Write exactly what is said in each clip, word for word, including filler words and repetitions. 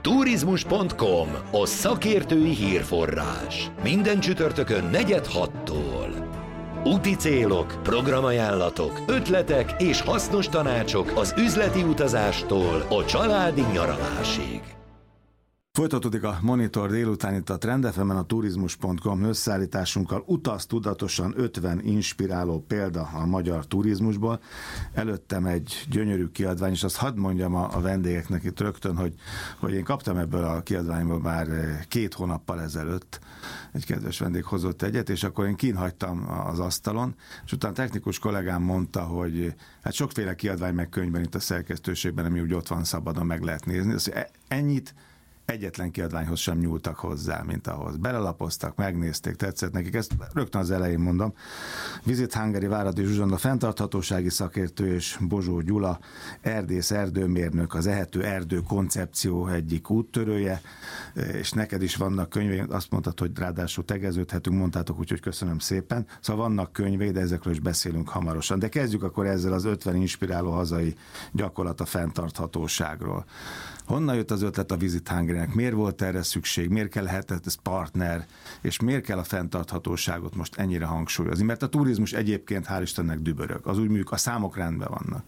Turizmus pont com, a szakértői hírforrás. Minden csütörtökön negyed hattól. Úti célok, programajánlatok, ötletek és hasznos tanácsok az üzleti utazástól a családi nyaralásig. Folytatódik a Monitor délután itt a Trend ef emen, a Turizmus pont com összeállításunkkal. Utaz tudatosan, ötven inspiráló példa a magyar turizmusból. Előttem egy gyönyörű kiadvány, és azt hadd mondjam a, a vendégeknek itt rögtön, hogy, hogy én kaptam ebből a kiadványból már két hónappal ezelőtt. Egy kedves vendég hozott egyet, és akkor én kínhagytam az asztalon, és utána technikus kollégám mondta, hogy hát sokféle kiadvány meg könyvben itt a szerkesztőségben, ami úgy ott van szabadon, meg lehet nézni. Azt, ennyit egyetlen kiadványhoz sem nyúltak hozzá, mint ahhoz. Belelapoztak, megnézték, tetszett nekik. Ezt rögtön az elején mondom. Visit Hungary Váradi Zsuzsanna fenntarthatósági szakértő és Bozsó Gyula erdész, erdőmérnök, az Ehető Erdő koncepció egyik úttörője, és neked is vannak könyvei, azt mondtad, hogy ráadásul tegeződhetünk, mondtátok, úgyhogy köszönöm szépen. Szóval vannak könyvei, de ezekről is beszélünk hamarosan. De kezdjük akkor ezzel az ötven inspiráló hazai gyakorlat a fenntarthatóságról. Honnan jött az ötlet a Visit Hungary-nek? Miért volt erre szükség? Miért kellett ez partner? És miért kell a fenntarthatóságot most ennyire hangsúlyozni? Mert a turizmus egyébként hál' Istennek dübörög. Az úgy működik, a számok rendben vannak.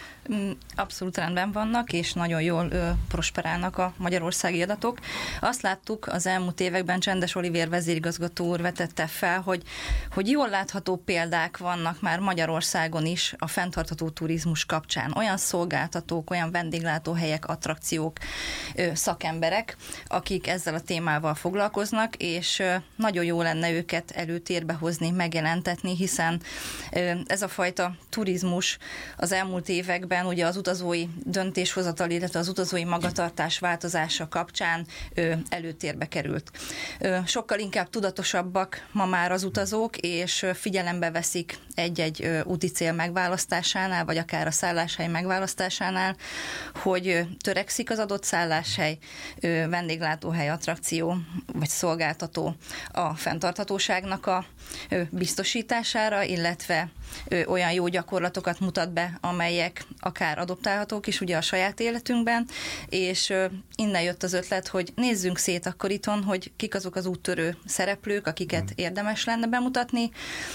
Abszolút rendben vannak, és nagyon jól ö, prosperálnak a magyarországi adatok. Azt láttuk az elmúlt években, Csendes Olivér vezérigazgató úr vetette fel, hogy, hogy jól látható példák vannak már Magyarországon is a fenntartható turizmus kapcsán. Olyan szolgáltatók, olyan vendéglátóhelyek, attrakciók, ö, szakemberek, akik ezzel a témával foglalkoznak, és ö, nagyon jó lenne őket előtérbe hozni, megjelentetni, hiszen ö, ez a fajta turizmus az elmúlt években ugye az utazói döntéshozatal, illetve az utazói magatartás változása kapcsán ö, előtérbe került. Ö, sokkal inkább tudatosabbak ma már az utazók, és figyelembe veszik egy-egy ö, úti cél megválasztásánál, vagy akár a szálláshely megválasztásánál, hogy ö, törekszik az adott szálláshely, ö, vendéglátóhely, attrakció, vagy szolgáltató a fenntarthatóságnak a ö, biztosítására, illetve ö, olyan jó gyakorlatokat mutat be, amelyek akár adoptálhatók is ugye a saját életünkben, és innen jött az ötlet, hogy nézzünk szét akkor itthon, hogy kik azok az úttörő szereplők, akiket hmm. érdemes lenne bemutatni,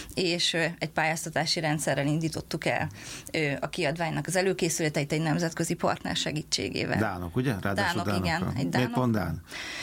és egy pályáztatási rendszerrel indítottuk el a kiadványnak az előkészületeit egy nemzetközi partner segítségével. Dánok, ugye? Ráadásul Dánok, igen. Egy dánok. Miért pont Dán?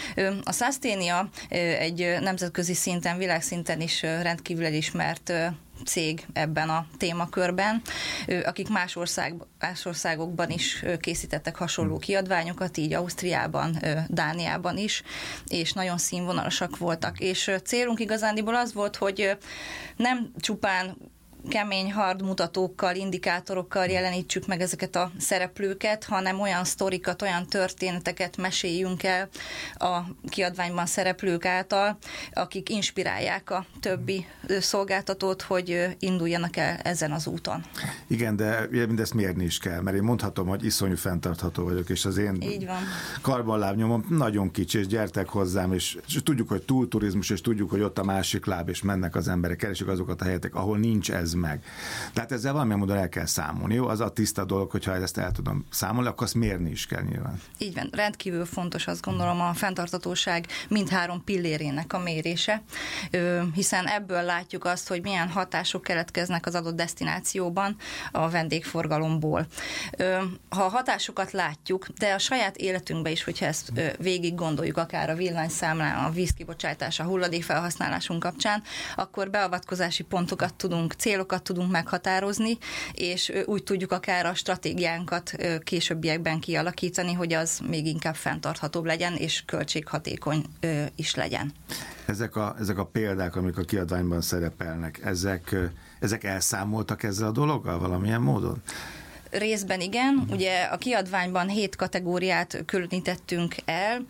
A Sustaina egy nemzetközi szinten, világszinten is rendkívül elismert cég ebben a témakörben, akik más, ország, más országokban is készítettek hasonló kiadványokat, így Ausztriában, Dániában is, és nagyon színvonalasak voltak. És célunk igazándiból az volt, hogy nem csupán kemény hard mutatókkal, indikátorokkal jelenítsük meg ezeket a szereplőket, hanem olyan sztorikat, olyan történeteket meséljünk el a kiadványban szereplők által, akik inspirálják a többi szolgáltatót, hogy induljanak el ezen az úton. Igen, de mindezt mérni is kell, mert én mondhatom, hogy iszonyú fenntartható vagyok, és az én karbonlábnyomom nagyon kicsi, és gyertek hozzám, és, és tudjuk, hogy túlturizmus, és tudjuk, hogy ott a másik láb, és mennek az emberek, keresik azokat a helyeket, ahol nincs ez meg. Tehát ezzel valamilyen módon el kell számolni. Jó, az a tiszta dolog, hogyha ezt el tudom számolni, akkor azt mérni is kell nyilván. Így van, rendkívül fontos, azt gondolom, a fenntarthatóság mindhárom pillérének a mérése, hiszen ebből látjuk azt, hogy milyen hatások keletkeznek az adott desztinációban a vendégforgalomból. Ha a hatásokat látjuk, de a saját életünkben is, hogyha ezt végig gondoljuk, akár a villanyszámlán, a vízkibocsátás, a hulladékfelhasználásunk kapcsán, akkor beavatkozási pontokat tudunk, célokat tudunk meghatározni, és úgy tudjuk akár a stratégiánkat későbbiekben kialakítani, hogy az még inkább fenntarthatóbb legyen, és költséghatékony is legyen. Ezek a, ezek a példák, amik a kiadványban szerepelnek, ezek, ezek elszámoltak ezzel a dologgal valamilyen módon? Részben igen, uh-huh. Ugye a kiadványban hét kategóriát különítettünk el.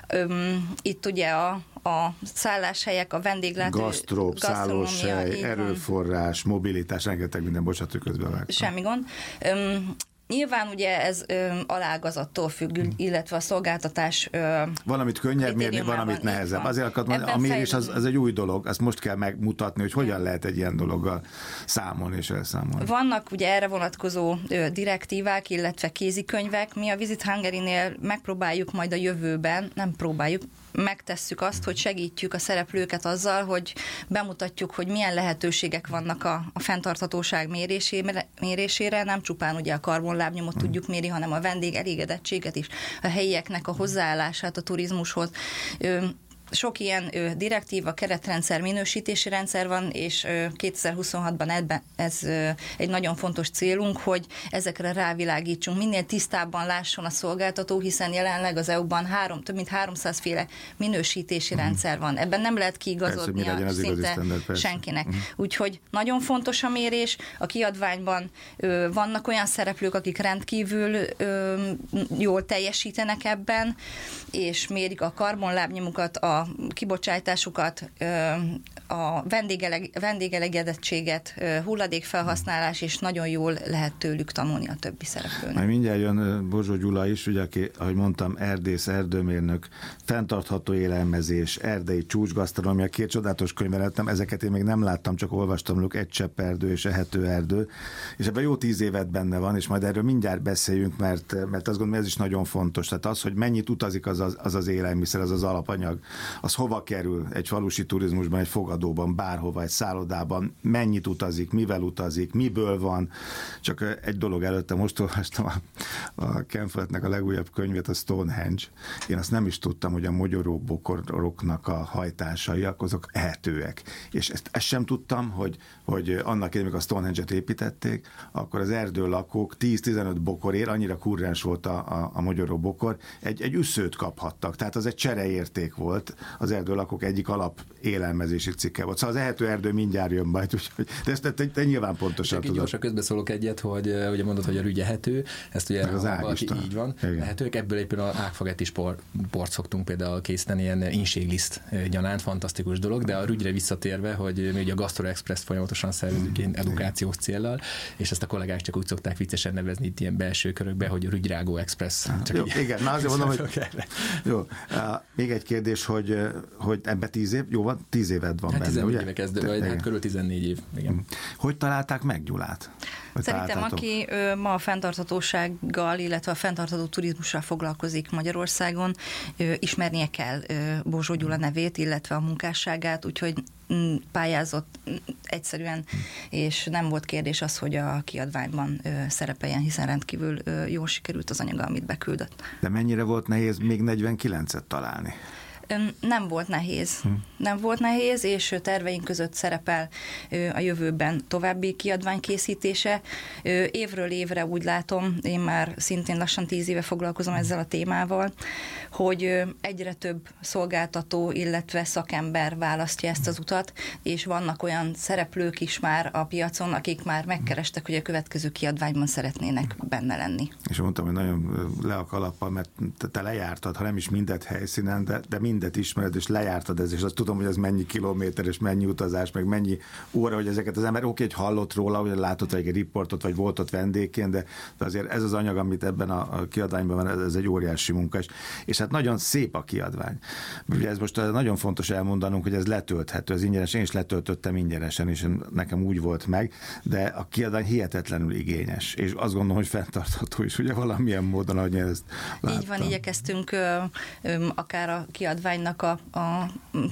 Üm, itt ugye a, a szálláshelyek, a vendéglátó... Gasztró, szálláshely, erőforrás, mobilitás, rengeteg minden, bocsánat, közben vágtam. Semmi gond. Üm, Nyilván ugye ez ö, alágazattól függ, illetve a szolgáltatás ö, valamit könnyebb mérni, valamit nehezebb. Azért akart mondani, a mérés az, az egy új dolog, azt most kell megmutatni, hogy hogyan lehet egy ilyen dologgal számolni és elszámolni. Vannak ugye erre vonatkozó ö, direktívák, illetve kézikönyvek. Mi a Visit Hungary-nél megpróbáljuk majd a jövőben, nem próbáljuk, megtesszük azt, hogy segítjük a szereplőket azzal, hogy bemutatjuk, hogy milyen lehetőségek vannak a, a fenntarthatóság mérésére, mérésére, nem csupán ugye a karbonlábnyomot tudjuk mérni, hanem a vendégelégedettséget is, a helyieknek a hozzáállását a turizmushoz. Sok ilyen ö, direktíva, keretrendszer, minősítési rendszer van, és ö, kétezer-huszonhatban ebben ez ö, egy nagyon fontos célunk, hogy ezekre rávilágítsunk, minél tisztábban lásson a szolgáltató, hiszen jelenleg az é u-ban három, több mint háromszáz féle minősítési uh-huh. rendszer van. Ebben nem lehet kiigazodnia persze, szinte standard, senkinek. Uh-huh. Úgyhogy nagyon fontos a mérés. A kiadványban ö, vannak olyan szereplők, akik rendkívül ö, jól teljesítenek ebben, és mérik a karbonlábnyomukat, a kibocsátásukat, a vendégelegedettséget, hulladékfelhasználás, és nagyon jól lehet tőlük tanulni a többi szereplőnek. Majd mindjárt jön Bozsó Gyula is, ugye, aki, ahogy mondtam, erdész, erdőmérnök, fenntartható élelmezés, erdei csúcsgasztronómia, két csodálatos könyvet lettem, ezeket én még nem láttam, csak olvastam róluk, Egy csepp erdő és Ehető erdő, és ebben jó tíz évet benne van, és majd erről mindjárt beszéljünk, mert, mert azt gondolom, ez is nagyon fontos. Tehát az, hogy mennyit utazik az az, az, az élelmiszer, az az alapanyag, az hova kerül egy falusi turizmusban, egy fogadóban, bárhova, egy szállodában, mennyit utazik, mivel utazik, miből van. Csak egy dolog előtte, most olvastam a, a Ken Follettnek a legújabb könyvét, a Stonehenge. Én azt nem is tudtam, hogy a mogyoró bokoroknak a hajtásai, azok ehetőek. És ezt, ezt sem tudtam, hogy, hogy annak idején, amikor a Stonehenge-et építették, akkor az erdőlakók tíz-tizenöt bokorért, annyira kurrens volt a, a, a mogyoró bokor, egy, egy üszőt kaphattak. Tehát az egy csereérték volt, az erdőlakók egyik alap élelmezési cikke volt. Szóval az ehető erdő mindjárt jön majd, úgyhogy, de ezt te, te, te nyilván pontosan tudod. Gyorsan közbeszólok egyet, hogy ugye mondod, hogy a rügy ehető, ezt ugye az valaki így van, ehetők, ebből éppen a ágfagetti sport, port szoktunk például készíteni, ilyen inségliszt gyanánt, fantasztikus dolog, de a rügyre visszatérve, hogy mi ugye a Gastro Express folyamatosan szervezünk ilyen edukációs céllal, és ezt a kollégák csak úgy szokták viccesen nevezni itt ilyen belső körökbe, hogy rügyrágó express. Csak jó, igen, na azért mondom, hogy jó. Uh, még egy kérdés, hogy, hogy ebbe tíz év, jó van, tíz éved van hát benne, tizennégy ugye? éve kezdő, vagy hát körül tizennégy év, igen. Hogy találták meg Gyulát? Hogy Szerintem, találtátok? aki ö, ma a fenntarthatósággal, illetve a fenntartható turizmussal foglalkozik Magyarországon, ö, ismernie kell ö, Bozsó Gyula nevét, illetve a munkásságát, úgyhogy m, pályázott m, egyszerűen, és nem volt kérdés az, hogy a kiadványban ö, szerepeljen, hiszen rendkívül ö, jól sikerült az anyaga, amit beküldött. De mennyire volt nehéz még negyvenkilencet találni? Nem volt nehéz. Nem volt nehéz, és terveink között szerepel a jövőben további kiadvány készítése. Évről évre úgy látom, én már szintén lassan tíz éve foglalkozom ezzel a témával, hogy egyre több szolgáltató, illetve szakember választja ezt az utat, és vannak olyan szereplők is már a piacon, akik már megkerestek, hogy a következő kiadványban szeretnének benne lenni. És mondtam, hogy nagyon le a kalappal, mert te lejártad, ha nem is mindet helyszínen, de, de mindet ismered, és lejártad ez, és azt tudom, hogy ez mennyi kilométer, és mennyi utazás, meg mennyi óra, hogy ezeket az ember oké, hogy hallott róla, hogy látott egy riportot, vagy volt ott vendégként, de, de azért ez az anyag, amit ebben a, a kiadványban van, ez, ez egy óriási munka. És, és hát nagyon szép a kiadvány. Ugye ez most nagyon fontos elmondanunk, hogy ez letölthető, ez ingyenes, én is letöltöttem ingyenesen, és nekem úgy volt meg, de a kiadvány hihetetlenül igényes, és azt gondolom, hogy fenntartható is, ugye valamilyen módon, ahogy ezt láttam. Így van, igyekeztünk ö, ö, akár a kiadványnak a, a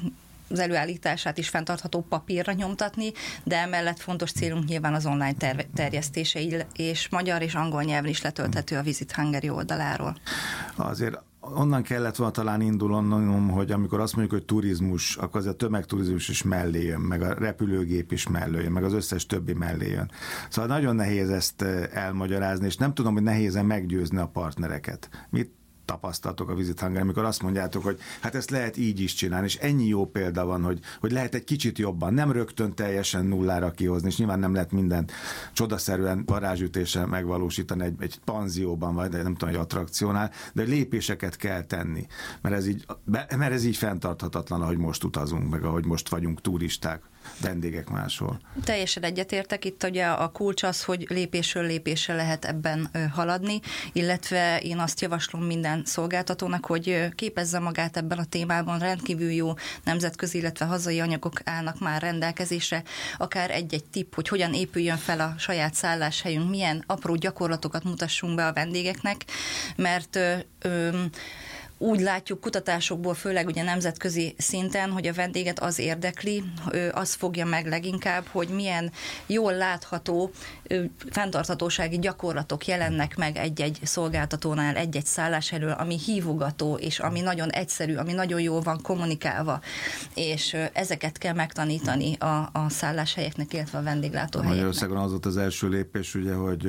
az előállítását is fenntartható papírra nyomtatni, de emellett fontos célunk nyilván az online ter- terjesztése, és magyar és angol nyelven is letölthető a Visit Hungary oldaláról. Azért onnan kellett volna talán indulnom, hogy amikor azt mondjuk, hogy turizmus, akkor az a tömegturizmus is mellé jön, meg a repülőgép is mellé jön, meg az összes többi mellé jön. Szóval nagyon nehéz ezt elmagyarázni, és nem tudom, hogy nehézen meggyőzni a partnereket. Mit tapasztalatok a Visit Hungary, amikor azt mondjátok, hogy hát ezt lehet így is csinálni, és ennyi jó példa van, hogy, hogy lehet egy kicsit jobban, nem rögtön teljesen nullára kihozni, és nyilván nem lehet mindent csodaszerűen varázsütéssel megvalósítani egy, egy panzióban, vagy nem tudom, egy attrakciónál, de lépéseket kell tenni, mert ez így, mert ez így fenntarthatatlan, ahogy most utazunk, meg ahogy most vagyunk turisták, vendégek máshol. Teljesen egyetértek, itt ugye a kulcs az, hogy lépésről lépésre lehet ebben haladni, illetve én azt javaslom minden szolgáltatónak, hogy képezze magát ebben a témában, rendkívül jó nemzetközi, illetve hazai anyagok állnak már rendelkezésre, akár egy-egy tipp, hogy hogyan épüljön fel a saját szálláshelyünk, milyen apró gyakorlatokat mutassunk be a vendégeknek, mert ö, ö, úgy látjuk kutatásokból, főleg ugye nemzetközi szinten, hogy a vendéget az érdekli, az fogja meg leginkább, hogy milyen jól látható fenntarthatósági gyakorlatok jelennek meg egy-egy szolgáltatónál, egy-egy szálláshelyről, ami hívogató, és ami nagyon egyszerű, ami nagyon jól van kommunikálva, és ezeket kell megtanítani a, a szálláshelyeknek, illetve a vendéglátóhelyeknek. Magyarországon az volt az első lépés, ugye, hogy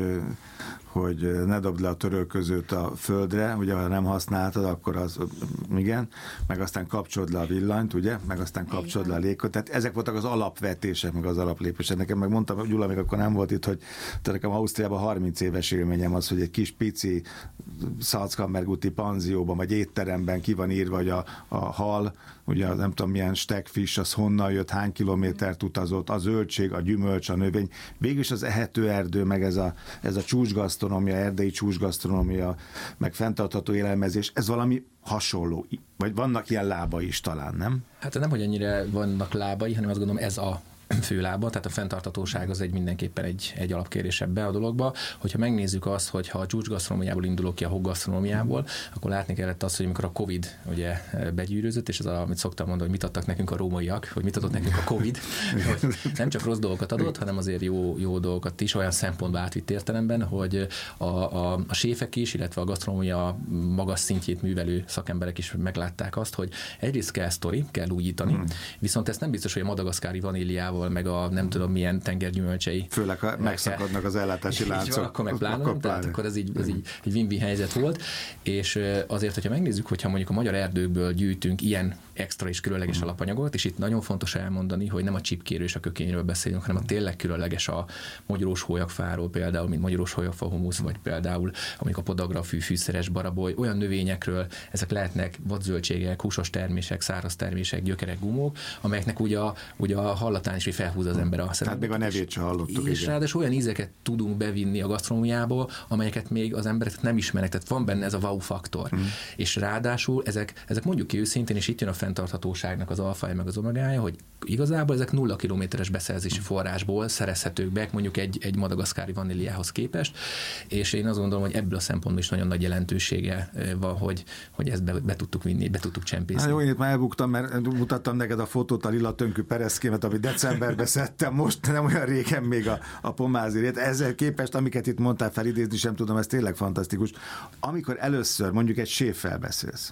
hogy ne dobd le a törölközőt a földre, ugye, ha nem használtad, akkor az, igen, meg aztán kapcsolod le a villanyt, ugye, meg aztán kapcsolod le a légkört. Tehát ezek voltak az alapvetések, meg az alaplépések. Nekem meg mondtam, Gyula még akkor nem volt itt, hogy nekem Ausztriában harminc éves élményem az, hogy egy kis pici Salzkammerguti panzióban, vagy étteremben ki van írva, hogy a, a hal, ugye nem tudom milyen stegfish, az honnan jött, hány kilométert utazott, a zöldség, a gyümölcs, a növény. Végülis az ehető erdő, meg ez a, ez a csúcsgasztronómia, erdei csúcsgasztronómia, meg fenntartható élelmezés, ez valami hasonló. Vagy vannak ilyen lábai is talán, nem? Hát nem, hogy ennyire vannak lábai, hanem azt gondolom ez a főlába, tehát a fenntarthatóság az egy mindenképpen egy, egy alapkérdés ebbe a dologba. Hogyha megnézzük azt, hogy ha a csúcsgasztronómiából indulok ki a hoggasztronómiából, akkor látni kellett azt, hogy amikor a Covid ugye begyűrűzött, és ez az, amit szoktam mondani, hogy mit adtak nekünk a rómaiak, hogy mit adott nekünk a Covid, hogy nem csak rossz dolgokat adott, hanem azért jó, jó dolgokat is, olyan szempontból átvitt értelemben, hogy a, a, a séfek is, illetve a gasztronómia magas szintjét művelő szakemberek is meglátták azt, hogy egyrészt kell sztori, kell újítani, hmm. viszont ezt nem biztos, hogy a madagaszkári vaníliával meg a nem tudom milyen tengergyümölcsei. Főleg, ha megszakadnak az ellátási láncok. Van, akkor meg pláne, tehát akkor ez így, ez így egy win-win helyzet volt, és azért, hogyha megnézzük, hogyha mondjuk a magyar erdőkből gyűjtünk ilyen extra és különleges hmm. alapanyagot, és itt nagyon fontos elmondani, hogy nem a csipkérő és a kökényről beszélünk, hanem a tényleg különleges a mogyorós hólyagfáról például, mint mogyorós hólyagfa humusz, vagy például amik a podagrafű, fűszeres baraboly, olyan növényekről, ezek lehetnek vadzöldségek, húsos termések, száraz termések, gyökerek, gumók, amelyeknek ugye a, ugye a hallatán is felhúz az ember a szemet. Tehát még a nevét sem hallottuk. És ráadásul olyan ízeket tudunk bevinni a gasztronómiába, amelyeket még az emberek nem ismernek, tehát van benne ez a wow faktor. Hmm. És ráadásul ezek, ezek mondjuk ki őszintén, és itt jön a fenntarthatóságnak az alfája meg az omegája, hogy igazából ezek nulla kilométeres beszerzési forrásból szerezhetők be, mondjuk egy, egy madagaszkári vaníliához képest, és én azt gondolom, hogy ebből a szempontból is nagyon nagy jelentősége van, hogy, hogy ezt be, be tudtuk vinni, be tudtuk csempészni. Hát jó, én itt már elbuktam, mert mutattam neked a fotót a lila tönkű pereszkémet, amit decemberben szedtem, most nem olyan régen még a, a pomázirét. Ezzel képest, amiket itt mondtál, felidézni sem tudom, ez tényleg fantasztikus. Amikor először mondjuk egy séffel beszélsz,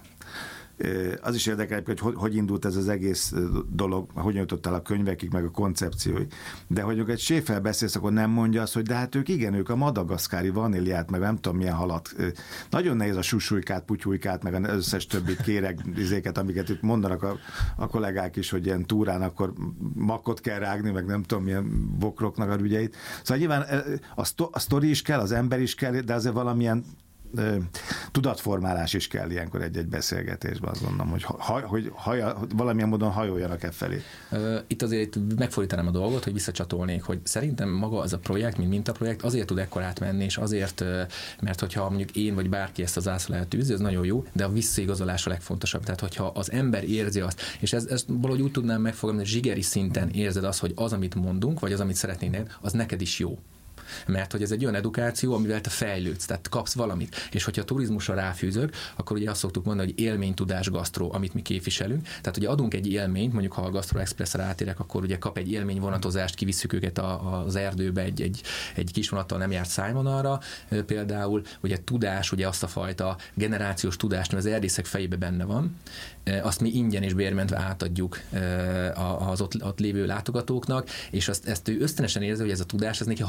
az is érdekel, hogy hogy indult ez az egész dolog, hogy jutott el a könyvekig, meg a koncepciói. De hogy egy séffel beszélsz, akkor nem mondja azt, hogy de hát ők igen, ők a madagaszkári vaníliát, meg nem tudom milyen halat. Nagyon nehéz a susulykát, putyulykát, meg az összes többit kérek, izéket, amiket itt mondanak a, a kollégák is, hogy ilyen túrán akkor makot kell rágni, meg nem tudom milyen bokroknak a ügyeit. Szóval nyilván a, szto, a sztori is kell, az ember is kell, de azért valamilyen tudatformálás is kell ilyenkor egy-egy beszélgetésben, azt gondolom, hogy, ha, hogy haja, valamilyen módon hajoljanak e felé. Itt azért megfordítanám a dolgot, hogy visszacsatolnék, hogy szerintem maga az a projekt, mint mintaprojekt azért tud ekkorát menni, és azért, mert hogyha mondjuk én vagy bárki ezt az zászlóját tűzi, ez nagyon jó, de a visszaigazolás a legfontosabb. Tehát, hogyha az ember érzi azt, és ezt, ezt valahogy úgy tudnám megfogalmazni, hogy zsigeri szinten érzed azt, hogy az, amit mondunk, vagy az, amit szeretnénk, az neked is jó. Mert hogy ez egy olyan edukáció, amivel te fejlődsz, tehát kapsz valamit. És hogyha a turizmusra ráfűzök, akkor ugye azt szoktuk mondani, hogy élménytudás gasztró, amit mi képviselünk. Tehát ugye adunk egy élményt, mondjuk ha a Gastro Expressre rátérek, akkor ugye kap egy élményvonatozást, kivisszük őket a, az erdőbe egy, egy, egy kis vonattal nem járt szájvonalra. Például ugye tudás, ugye azt a fajta generációs tudást, ami az erdészek fejébe benne van, azt mi ingyen és bérmentve átadjuk az ott, ott lévő látogatóknak, és azt, ezt ő ösztönösen érzi, hogy ez a tudás ez neki hasznos,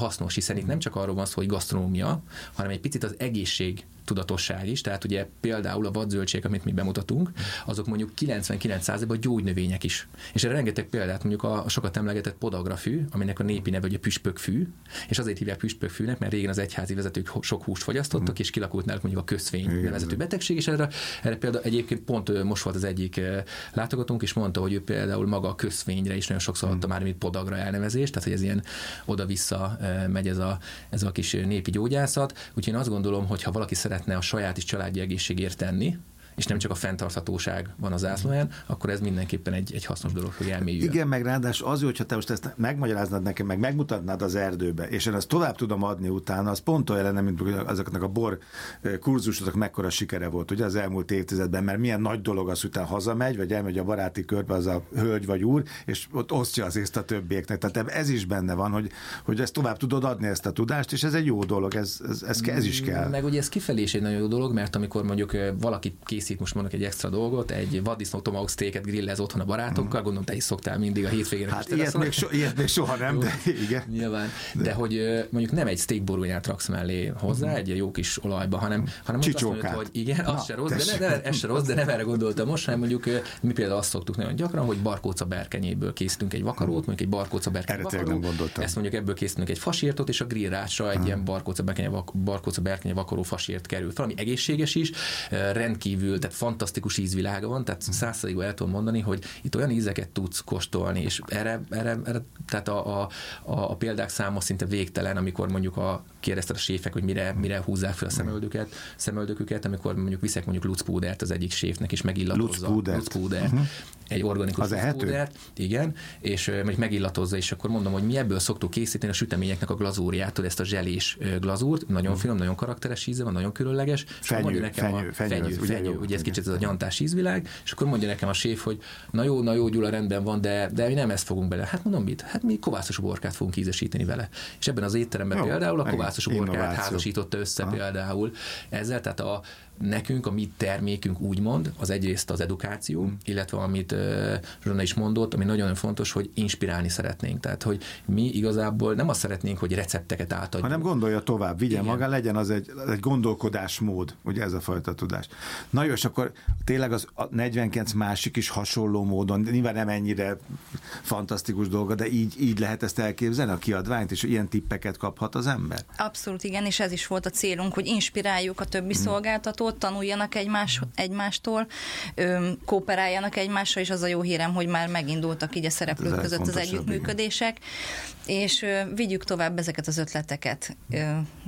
hiszen itt nem csak arról van szó, hogy gasztronómia, hanem egy picit az egészség tudatosság is, tehát ugye például a vadzöldségek, amit mi bemutatunk, azok mondjuk kilencvenkilenc százalékban gyógynövények is. És erre rengeteg példát, mondjuk a sokat emlegetett podagrafű, aminek a népi neve ugye püspökfű, és azért hívják püspökfűnek, mert régen az egyházi vezetők sok húst fogyasztottak, és kilakult náluk mondjuk a köszvény igen, nevezetű betegség, és erre, erre például egyébként pont most volt az egyik látogatónk, és mondta, hogy ő például maga a köszvényre is nagyon sokszor adta már, mint podagra elnevezést, tehát hogy ez ilyen oda-vissza megy ez a, ez a kis népi gyógyászat. Úgyhogy én azt gondolom, hogy ha valaki szeretne a saját is családi egészségért tenni, és nem csak a fenntarthatóság van az zászlóján, akkor ez mindenképpen egy, egy hasznos dolog, hogy elmélyüljön. Igen, meg ráadásul az, hogyha te most ezt megmagyaráznád nekem, meg megmutatnád az erdőbe, és én ezt tovább tudom adni utána, az pont olyan lenne, mint azoknak a bor kurzusoknak mekkora sikere volt, ugye az elmúlt évtizedben, mert milyen nagy dolog az, után hazamegy, vagy elmegy a baráti körbe az a hölgy vagy úr, és ott osztja az észt a többieknek. Tehát ez is benne van, hogy, hogy ezt tovább tudod adni, ezt a tudást, és ez egy jó dolog, ez, ez, ez, ez is kell. Meg ugye ez kifelé is egy nagyon jó dolog, mert amikor mondjuk valaki készít, most mondok egy extra dolgot, egy vaddisznó tomahawk steaket grillez otthon a barátokkal, mm. gondolom te is szoktál mindig a hétvégén. Hát ilyet még, so, ilyet még soha nem, de igen. Nyilván, de, de hogy mondjuk nem egy steak bourguignát raksz mellé hozzá, mm. egy jó kis olajba, hanem, hanem azt mondod, hogy igen, az se rossz, de, ne, de, ez se rossz, de nem erre gondoltam most, hanem mondjuk mi például azt szoktuk nagyon gyakran, hogy barkóca berkenyéből készítünk egy vakarót, mondjuk egy barkóca berkenye vakaró, ezt mondjuk ebből készítünk egy fasírtot, és a grillrácsra egy mm. ilyen barkóca berkenye, barkóca berkenye vakaró fasírt kerül. Valami egészséges is, rendkívül, tehát fantasztikus ízvilága van, tehát száz százalékban el tudom mondani, hogy itt olyan ízeket tudsz kóstolni, és erre, erre, erre tehát a, a, a példák száma szinte végtelen, amikor mondjuk a kérdezted a séfek, hogy mire, mire húzzák fel a szemöldöket, szemöldöküket, amikor mondjuk viszek mondjuk lucpúdert az egyik séfnek, és megillatozza lucpúdert, uh-huh. egy organikus lucpúdert, igen, és mondjuk megillatozza, és akkor mondom, hogy mi ebből szoktuk készíteni a süteményeknek a glazúriától, ezt a zselés glazúrt, nagyon finom, nagyon karakteres íze van, nagyon különleges. Fenyő, nekem fenyő, a, fenyő, fenyő, fenyő, fenyő, fenyő ugye ez kicsit ez a nyantás ízvilág, és akkor mondja nekem a séf, hogy na jó, na jó, Gyula, rendben van, de, de mi nem ezt fogunk bele. Hát mondom, mit? Hát mi kovászos uborkát fogunk ízesíteni vele. És ebben az étteremben jó, például a kovászos uborkát házasította össze ha. például ezzel, tehát a nekünk, a mi termékünk úgymond, az egyrészt az edukáció, mm. illetve amit uh, Zsona is mondott, ami nagyon fontos, hogy inspirálni szeretnénk. Tehát, hogy mi igazából nem azt szeretnénk, hogy recepteket átadjunk. Hanem gondolja tovább, vigyen maga, legyen az egy, egy gondolkodásmód, ugye ez a fajta tudás. Na jó, és akkor tényleg az a negyvenkilenc másik is hasonló módon, nyilván nem ennyire fantasztikus dolga, de így, így lehet ezt elképzelni, a kiadványt, és ilyen tippeket kaphat az ember? Abszolút igen, és ez is volt a célunk, hogy inspiráljuk a többi mm. szolgáltatót, tanuljanak egymás, egymástól, öm, kooperáljanak egymással, és az a jó hírem, hogy már megindultak így a szereplők között az együttműködések, igen. és ö, vigyük tovább ezeket az ötleteket. Ö,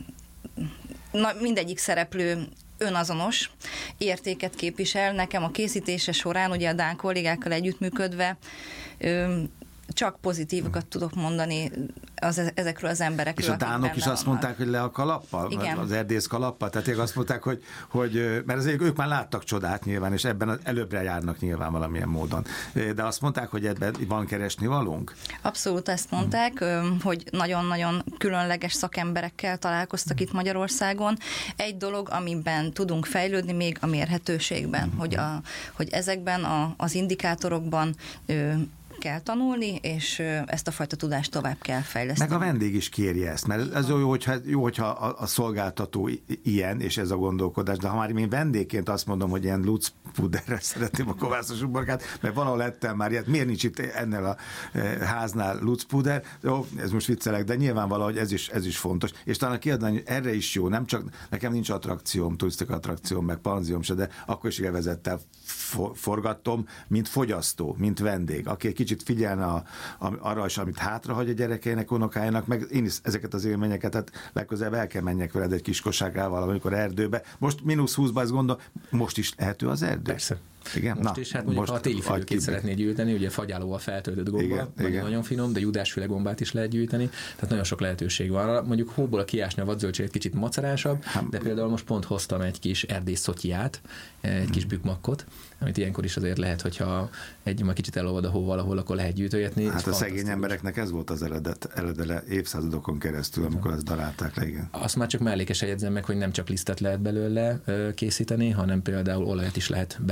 na, mindegyik szereplő önazonos értéket képvisel. Nekem a készítése során, ugye a dán kollégákkal együttműködve, ö, csak pozitívokat tudok mondani az, ezekről az emberekről. És a dánok is azt mondták, hogy le a kalappal? Igen. Az erdész kalappal? Tehát ők azt mondták, hogy, hogy mert azért ők már láttak csodát nyilván, és ebben előbbre járnak nyilván valamilyen módon. De azt mondták, hogy ebben van keresni valónk? Abszolút ezt mondták, hmm. hogy nagyon-nagyon különleges szakemberekkel találkoztak itt Magyarországon. Egy dolog, amiben tudunk fejlődni még a mérhetőségben, hmm. hogy, a, hogy ezekben a, az indikátorokban kell tanulni, és ezt a fajta tudást tovább kell fejleszteni. Meg a vendég is kéri ezt, mert ez jó, hogyha, jó, hogyha a, a szolgáltató ilyen, és ez a gondolkodás, de ha már én vendégként azt mondom, hogy ilyen lucpúderrel szeretném a kovászos uborkát, mert valahol lettem már ilyet, miért nincs itt ennél a háznál lucpúder? Jó, ez most viccelek, de nyilván valahogy ez is, ez is fontos. És talán kiadni, hogy erre is jó, nem csak, nekem nincs attrakcióm, turisztika attrakcióm, meg panzióm se, de akkor is élvezettel forgattom, mint fogyasztó, mint vendég, aki egy kicsit figyelne a, a, arra is, amit hátrahagy a gyerekeinek, unokáinak, meg én is ezeket az élményeket, tehát legközelebb el kell menjek veled egy kis kosárkával, amikor erdőbe. Most mínusz húszba ezt gondol, most is lehető az erdő? Persze. Igen? Most Na, is, hát mondjuk most ha a téli fülökét szeretné gyűjteni, ugye fagyálóval feltöltött gomba, igen, nagyon, igen. nagyon finom, de judásfüle gombát is lehet gyűjteni, tehát nagyon sok lehetőség van. Mondjuk hóból kiásni a vadzöldséget kicsit macerásabb, de például most pont hoztam egy kis erdész szotyiát, egy kis bükmakkot, amit ilyenkor is azért lehet, hogyha egy majd kicsit elolvad a hó valahol, akkor lehet gyűjtögetni. Hát a szegény embereknek ez volt az eredet, eredele évszázadokon keresztül, amikor ezt darálták le, igen. Azt már csak mellékesen jegyzem meg, hogy nem csak lisztet lehet belőle készíteni, hanem például olajat is lehet belőle ütni.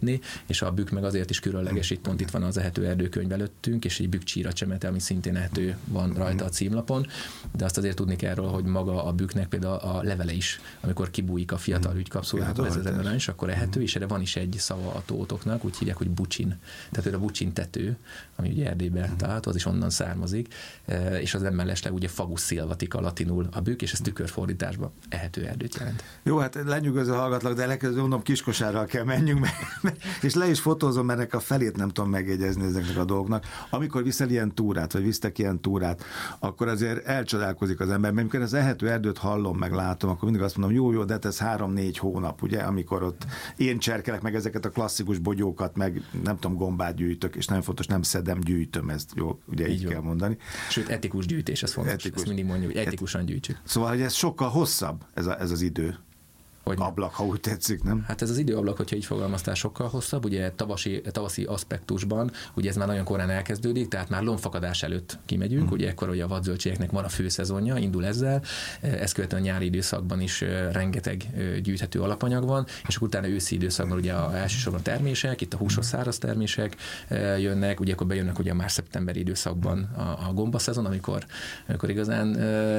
jutni, és a bükk meg azért is különleges, itt pont itt van az Ehető erdőkönyv előttünk, és egy bükk-csíra csemete, ami szintén ehető van rajta a címlapon, de azt azért tudni kell róla, hogy maga a bükknek például a levele is, amikor kibújik a fiatal ügykapszulából, ez az ember is, akkor ehető, és erre van is egy szava a tótoknak, úgy hívják, hogy bucsin. Tehát a bucsin tető, ami ugye Erdélyben található, az is onnan származik, és az mellesleg ugye fagus szilvatika latinul a bükk, és ez tükörfordításban ehető erdőt jelent. Jó, hát lenyűgöző hallgatlak, de legközelebb mondom, Kiskosárral kell menjünk, és le is fotózom, mert a felét nem tudom megjegyezni ezeknek a dolgoknak. Amikor viszel ilyen túrát, vagy visztek ilyen túrát, akkor azért elcsodálkozik az ember, mert amikor az ehető erdőt hallom, meg látom, akkor mindig azt mondom, jó, jó, de hát ez három-négy hónap, ugye, amikor ott én cserkelek meg ezeket a klasszikus bogyókat, meg nem tudom, gombát gyűjtök, és nagyon fontos, nem szedem, gyűjtöm, ezt jó, ugye így, így kell mondani. Sőt, etikus gyűjtés, ez fontos, etikus. Ezt mindig mondjuk, hogy etikusan gyűjtsük. Szóval, hogy ez sokkal hosszabb, ez, a, ez az idő. Hogy ablak, ha úgy tetszik, nem? Hát ez az időablak, hogyha így fogalmaztál, sokkal hosszabb, ugye tavasi, tavaszi aspektusban, ugye ez már nagyon korán elkezdődik, tehát már lombfakadás előtt kimegyünk, hmm. ugye ekkor ugye a vadzöldségeknek van a főszezonja, indul ezzel, ezt követően a nyári időszakban is rengeteg gyűjthető alapanyag van, és akkor utána őszi időszakban ugye a elsősorban termések, itt a húsos száraz termések jönnek, ugye akkor bejönnek ugye már szeptemberi időszakban a, a gombaszezon, amikor, amikor igazán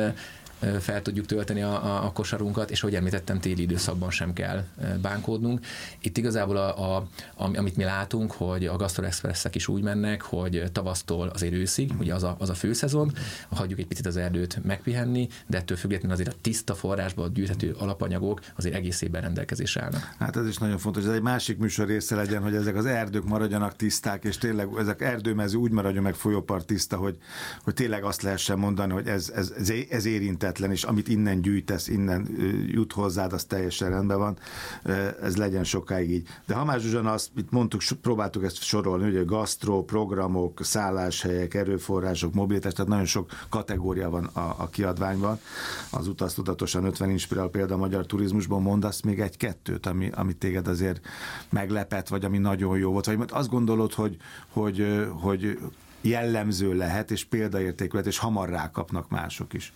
fel tudjuk tölteni a, a, a kosarunkat, és ahogy említettem, téli időszakban sem kell bánkódnunk. Itt igazából, a, a, amit mi látunk, hogy a GastroExpressek is úgy mennek, hogy tavasztól azért őszig, ugye az a, az a főszezon, hagyjuk egy picit az erdőt megpihenni, de ettől függetlenül azért a tiszta forrásban gyűjthető alapanyagok azért egész évben rendelkezésre állnak. Hát ez is nagyon fontos, ez egy másik műsor része legyen, hogy ezek az erdők maradjanak tiszták, és tényleg ezek erdőmező úgy maradjon meg folyópart tiszta, hogy, hogy tényleg azt lehessen mondani, hogy ez, ez, ez, ez érint és amit innen gyűjtesz, innen jut hozzád, az teljesen rendben van, ez legyen sokáig így. De Hamás Zsuzsana, azt itt mondtuk, próbáltuk ezt sorolni, ugye gasztró, programok, szálláshelyek, erőforrások, mobilitás, tehát nagyon sok kategória van a, a kiadványban. Az Utaz tudatosan ötven inspirál példa a magyar turizmusban, mondasz még egy-kettőt, ami, ami téged azért meglepett, vagy ami nagyon jó volt, vagy azt gondolod, hogy, hogy, hogy jellemző lehet, és példaértékű lehet, és hamar rákapnak mások is.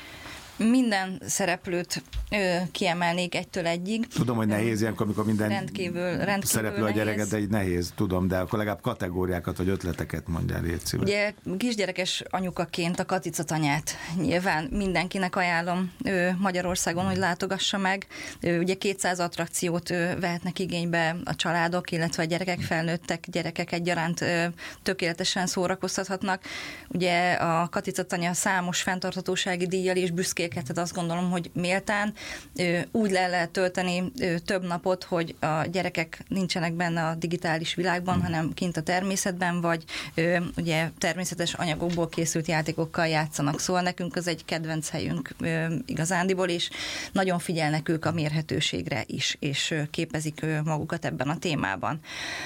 Minden szereplőt ö, kiemelnék egytől egyig. Tudom, hogy nehéz ilyenkor, amikor minden rendkívül, rendkívül szereplő a gyereket, de így nehéz, tudom, de akkor legalább kategóriákat vagy ötleteket mondjál, légy szíves. Ugye kisgyerekes anyukaként a katicatanyát nyilván mindenkinek ajánlom ö, Magyarországon, hogy látogassa meg. Ö, ugye kétszáz attrakciót ö, vehetnek igénybe a családok, illetve a gyerekek, felnőttek, gyerekek egyaránt ö, tökéletesen szórakoztathatnak. Ugye a katicatanya számos fenntarthatósági díjjal is büszkék, tehát azt gondolom, hogy méltán úgy le lehet tölteni több napot, hogy a gyerekek nincsenek benne a digitális világban, mm. hanem kint a természetben, vagy ugye természetes anyagokból készült játékokkal játszanak. Szóval nekünk az egy kedvenc helyünk igazándiból, és nagyon figyelnek ők a mérhetőségre is, és képezik magukat ebben a témában.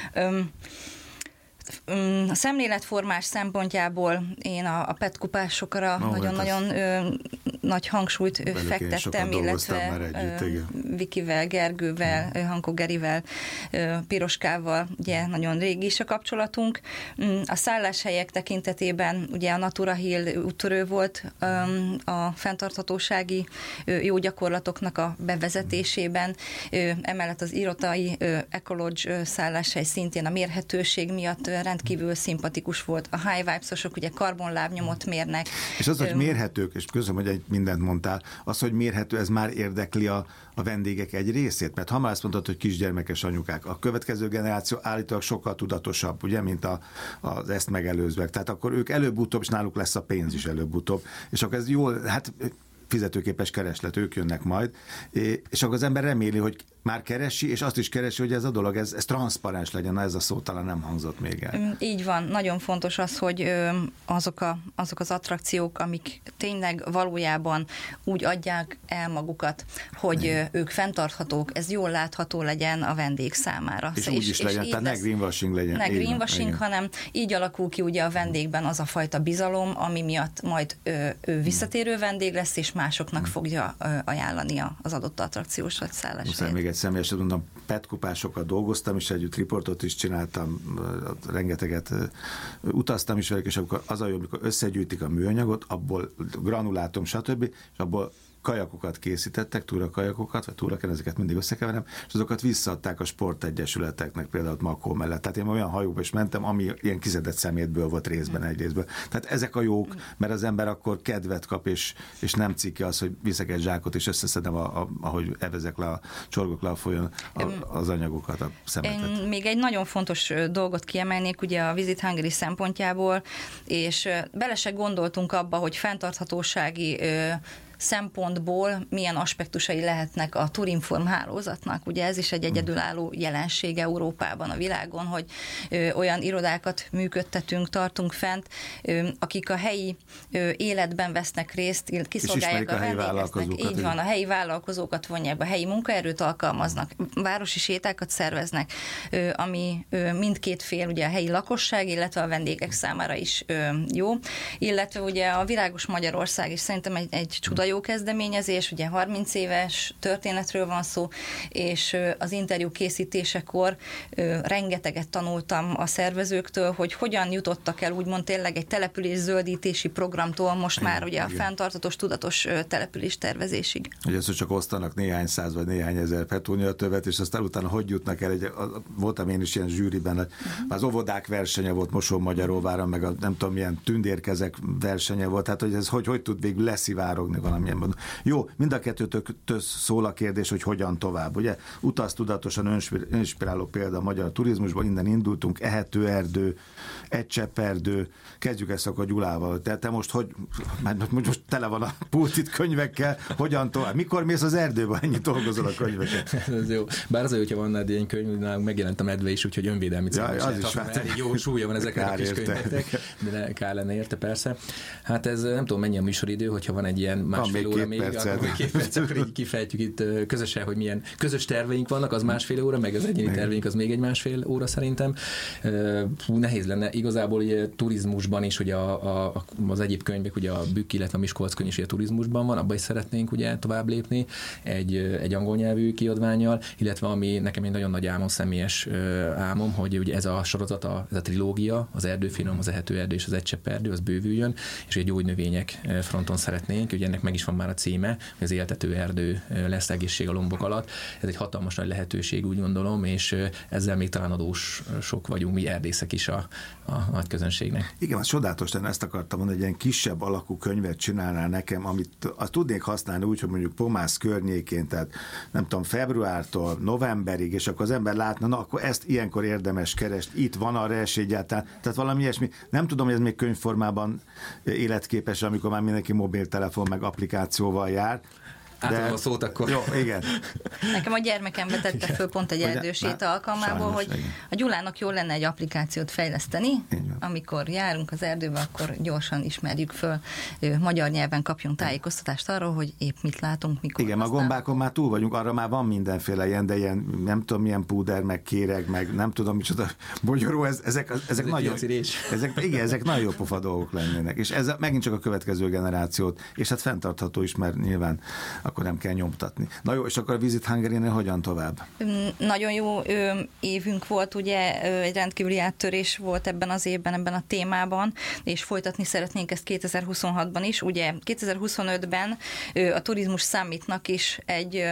A szemléletformás szempontjából én a, a petkupásokra nagyon-nagyon nagy hangsúlyt ö, fektettem, illetve együtt, Vikivel, Gergővel, hmm. Hankó Gerivel, ö, Piroskával, ugye nagyon régi is a kapcsolatunk. A szálláshelyek tekintetében ugye a Natura Hill úttörő volt ö, a fenntarthatósági ö, jó gyakorlatoknak a bevezetésében, ö, emellett az irotai ö, Ecology szálláshely szintén a mérhetőség miatt rendkívül szimpatikus volt. A high vibes-osok ugye karbonlábnyomot mérnek. És az, hogy mérhetők, és köszönöm, hogy egy mindent mondtál, az, hogy mérhető, ez már érdekli a, a vendégek egy részét, mert ha már azt mondtad, hogy kisgyermekes anyukák, a következő generáció állítólag sokkal tudatosabb, ugye, mint a, az ezt megelőzőek. Tehát akkor ők előbb-utóbb, és náluk lesz a pénz is előbb-utóbb, és akkor ez jól, hát fizetőképes kereslet, ők jönnek majd, és akkor az ember reméli, hogy már keresi, és azt is keresi, hogy ez a dolog, ez, ez transzparens legyen, na ez a szó talán nem hangzott még el. Így van, nagyon fontos az, hogy azok, a, azok az attrakciók, amik tényleg valójában úgy adják el magukat, hogy igen, ők fenntarthatók, ez jól látható legyen a vendég számára. És, és úgy is és legyen, tehát ne greenwashing legyen. Ne greenwashing, hanem így alakul ki ugye a vendégben az a fajta bizalom, ami miatt majd ő, ő visszatérő vendég lesz, és másoknak fogja ajánlani az adott attrakciós vagy szálláshelyet. Személyesen mondom, petkupásokkal dolgoztam, és együtt riportot is csináltam, rengeteget utaztam is velük, és akkor az a jó, amikor összegyűjtik a műanyagot, abból granulátum, stb., és abból kajakokat készítettek, túrakajakokat, vagy túrakenezeket mindig összekeverem, és azokat visszaadták a sportegyesületeknek, például Makó mellett. Tehát én olyan hajóba is mentem, ami ilyen kizedett szemétből volt részben, egy részből. Tehát ezek a jók, mert az ember akkor kedvet kap, és, és nem cikki az, hogy viszek egy zsákot, és összeszedem, a, a, ahogy evezek le, a, csorgok le a folyón a, az anyagokat, a szemetet. Én még egy nagyon fontos dolgot kiemelnék ugye a Visit Hungary szempontjából, és bele se gondoltunk abba, hogy fenntarthatósági szempontból milyen aspektusai lehetnek a Turinform hálózatnak. Ugye ez is egy egyedülálló jelenség Európában, a világon, hogy ö, olyan irodákat működtetünk, tartunk fent, ö, akik a helyi ö, életben vesznek részt, kiszolgálják a, a vendégeknek. Így van, a helyi vállalkozókat vonják, a helyi munkaerőt alkalmaznak, városi sétákat szerveznek, ö, ami ö, mindkét fél, ugye a helyi lakosság, illetve a vendégek számára is ö, jó. Illetve ugye a Virágos Magyarország is szerintem egy, egy csuda jó kezdeményezés, ugye harminc éves történetről van szó, és az interjú készítésekor rengeteget tanultam a szervezőktől, hogy hogyan jutottak el úgymond tényleg egy település zöldítési programtól most igen, már ugye igen. a fenntarthatós, tudatos település tervezésig. Ugye ezt csak osztanak néhány száz vagy néhány ezer petúniatövet, és aztán utána hogy jutnak el, egy, voltam én is ilyen zsűriben, uh-huh. az óvodák versenye volt Mosonmagyaróváron, meg a nem tudom milyen tündérkezek versenye volt, tehát hogy ez hogy, hogy tud végül leszivárogni valamilyen módon. Jó, mind a kettőtök szól a kérdés, hogy hogyan tovább. Ugye utaz tudatosan inspiráló példa a magyar turizmusban, innen indultunk, ehetőerdő, egyszepperdő, kezdjük ezt akkor Gyulával. Te, te most hogy, mert most tele van a pultit könyvekkel, hogyan tovább? Mikor mész az erdőbe, ennyit dolgozol a könyveket? Ez jó. Bár az, hogyha van egy ilyen könyv, nálunk megjelent a medve is, úgyhogy önvédelmi címben ja, is lehet, elég jó súlya van ezeknek a kis könyveknek, de kár lenne érte persze. Hát ez nem tudom mennyi a műsoridő, hogyha van egy ilyen másfél óra még, akkor két perc, akkor így kifejtjük itt közösen, hogy milyen közös terveink vannak, az másfél óra, meg az egyéni terveink az még egy másfél óra szerintem. Hú, nehéz lenne. Igazából ugye turizmusban is, ugye a, a, az egyéb könyvek, ugye a Bükk, illetve a Miskolc könyv is a turizmusban van, abban is szeretnénk ugye tovább lépni egy, egy angol nyelvű kiadvánnyal, illetve ami nekem egy nagyon nagy álmom, személyes álmom, hogy ugye ez a sorozat, a, ez a trilógia, az erdőfinom, az ehetőerdő és az egyszepperdő, az bővüljön, és egy gyógynövények fronton szeretnénk, ugye ennek meg is van már a címe, hogy az éltető erdő lesz, egészség a lombok alatt. Ez egy hatalmas nagy lehetőség, úgy gondolom, és ezzel még talán adósok vagyunk mi erdészek is a, a nagy közönségnek. Igen, az csodálatos lenne, ezt akartam mondani, hogy egy ilyen kisebb alakú könyvet csinálnál nekem, amit azt tudnék használni úgy, hogy mondjuk Pomász környékén, tehát nem tudom, februártól novemberig, és akkor az ember látna, na akkor ezt ilyenkor érdemes keresni, itt van arra esély egyáltalán, tehát valami ilyesmi. Nem tudom, hogy ez még könyvformában életképes, amikor már mindenki mobiltelefon meg applikációval jár. Átadom a szót akkor. Jó, igen. Nekem a gyermekem vetette föl pont egy erdőséta alkalmából, hogy igen. a Gyulának jól lenne egy applikációt fejleszteni, amikor járunk az erdőbe, akkor gyorsan ismerjük föl, magyar nyelven kapjunk tájékoztatást arról, hogy épp mit látunk, mikor. Igen, a gombákon már túl vagyunk, arra már van mindenféle ilyen, de ilyen nem tudom milyen púder, meg kéreg, meg nem tudom micsoda magyaró, ez, ezek, ezek, ez nagyon, ezek, igen, ezek nagyon jó pofa dolgok lennének. És ez megint csak a következő generációt, és hát fenntartható is, mert nyilván akkor nem kell nyomtatni. Na jó, és akkor a Visit Hungary-nél hogyan tovább? Nagyon jó évünk volt, ugye egy rendkívüli áttörés volt ebben az évben, ebben a témában, és folytatni szeretnénk ezt kétezer-huszonhatban is. Ugye kétezer-huszonötben a Turizmus Summitnak is egy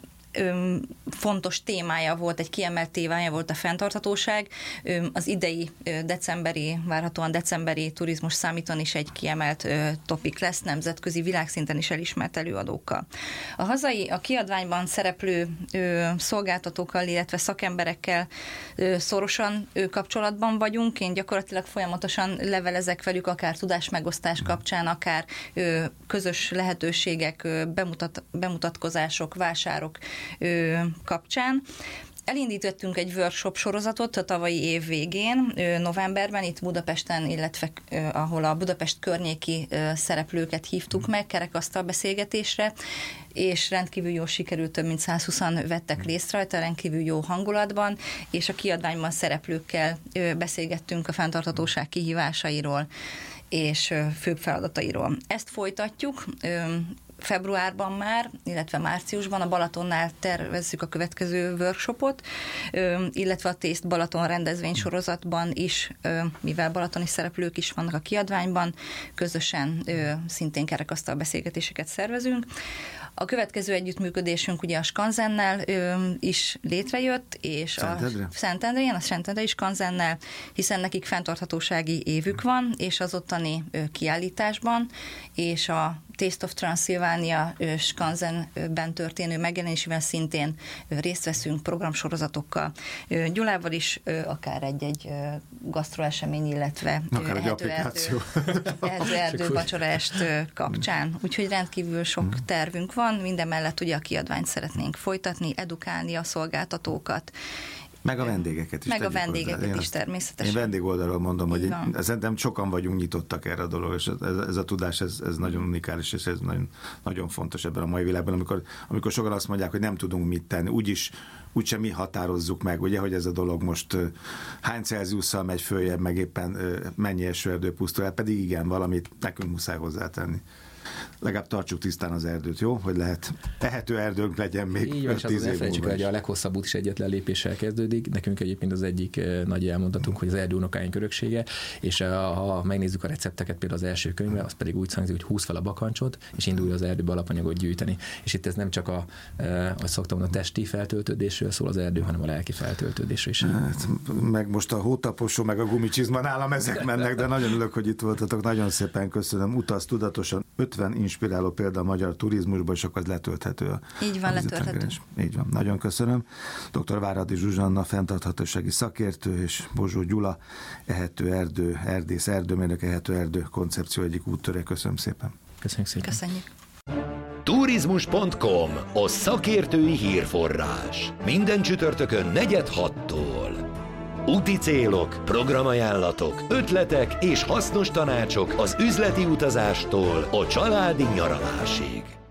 fontos témája volt, egy kiemelt témája volt a fenntarthatóság. Az idei decemberi, várhatóan decemberi Turizmus Summiton is egy kiemelt topik lesz, nemzetközi világszinten is elismert előadókkal. A hazai, a kiadványban szereplő szolgáltatókkal, illetve szakemberekkel szorosan kapcsolatban vagyunk. Én gyakorlatilag folyamatosan levelezek velük, akár tudásmegosztás kapcsán, akár közös lehetőségek, bemutat, bemutatkozások, vásárok kapcsán. Elindítottunk egy workshop sorozatot a tavalyi év végén, novemberben, itt Budapesten, illetve ahol a Budapest környéki szereplőket hívtuk meg kerekasztal beszélgetésre, és rendkívül jól sikerült, több mint százhúszan vettek részt rajta, rendkívül jó hangulatban, és a kiadványban szereplőkkel beszélgettünk a fenntarthatóság kihívásairól és főbb feladatairól. Ezt folytatjuk februárban már, illetve márciusban a Balatonnál tervezzük a következő workshopot, illetve a Taste Balaton rendezvénysorozatban is, mivel balatoni szereplők is vannak a kiadványban, közösen szintén kerekasztal beszélgetéseket szervezünk. A következő együttműködésünk ugye a Skanzennel is létrejött, és Szentendre? a Szentendrén, a Szentendrei Skanzennel, hiszen nekik fenntarthatósági évük van, és az ottani kiállításban, és a Taste of Transylvania Skanzenben történő megjelenésével szintén részt veszünk programsorozatokkal. Gyulával is akár egy-egy gasztroesemény, illetve akár egy applikáció. Erdő vacsorást kapcsán. Úgyhogy rendkívül sok hmm. tervünk van, minden mellett ugye a kiadványt szeretnénk folytatni, edukálni a szolgáltatókat, meg a vendégeket is. Meg a vendégeket én is természetesen. Én vendégoldalról mondom, hogy én, szerintem sokan vagyunk nyitottak erre a dolog, és ez, ez a tudás, ez, ez nagyon unikális, és ez nagyon, nagyon fontos ebben a mai világban, amikor, amikor sokan azt mondják, hogy nem tudunk mit tenni, úgyis úgysem mi határozzuk meg, ugye, hogy ez a dolog most uh, hány Celsiusszal megy följebb, meg éppen uh, mennyi esőerdő pusztul el, pedig igen, valamit nekünk muszáj hozzátenni. Legalább tartsuk tisztán az erdőt, jó? Hogy lehet tehető erdőnk legyen még így van, tíz év múlva. Hogy a leghosszabb út is egyetlen lépéssel kezdődik. Nekünk egyébként az egyik nagy elmondatunk, hogy az erdő unokáink öröksége, és ha megnézzük a recepteket, például az első könyvbe, az pedig úgy hangzik, hogy húz fel a bakancsot, és indulj az erdőbe alapanyagot gyűjteni. És itt ez nem csak a, ahogy szoktam mondani, a testi feltöltődésről szól az erdő, hanem a lelki feltöltődésről is. Hát, meg most a hótaposó, meg a gumicsizma nálam ezek mennek, de nagyon örülök, hogy itt voltatok. Nagyon szépen köszönöm. Utaz tudatosan. ötven inspiráló példa a magyar turizmusban, és akkor az letölthető. A, Így van, letölthető. Így van, nagyon köszönöm. dr. Váradi Zsuzsanna, fenntarthatósági szakértő, és Bozsó Gyula, ehető erdő, erdész, erdőmérnök, ehető erdő koncepció egyik úttörő. Köszönöm szépen. Köszönjük szépen. Köszönjük. turizmus pont com, a szakértői hírforrás. Minden csütörtökön negyed hattól. Úti célok, programajánlatok, ötletek és hasznos tanácsok az üzleti utazástól a családi nyaralásig.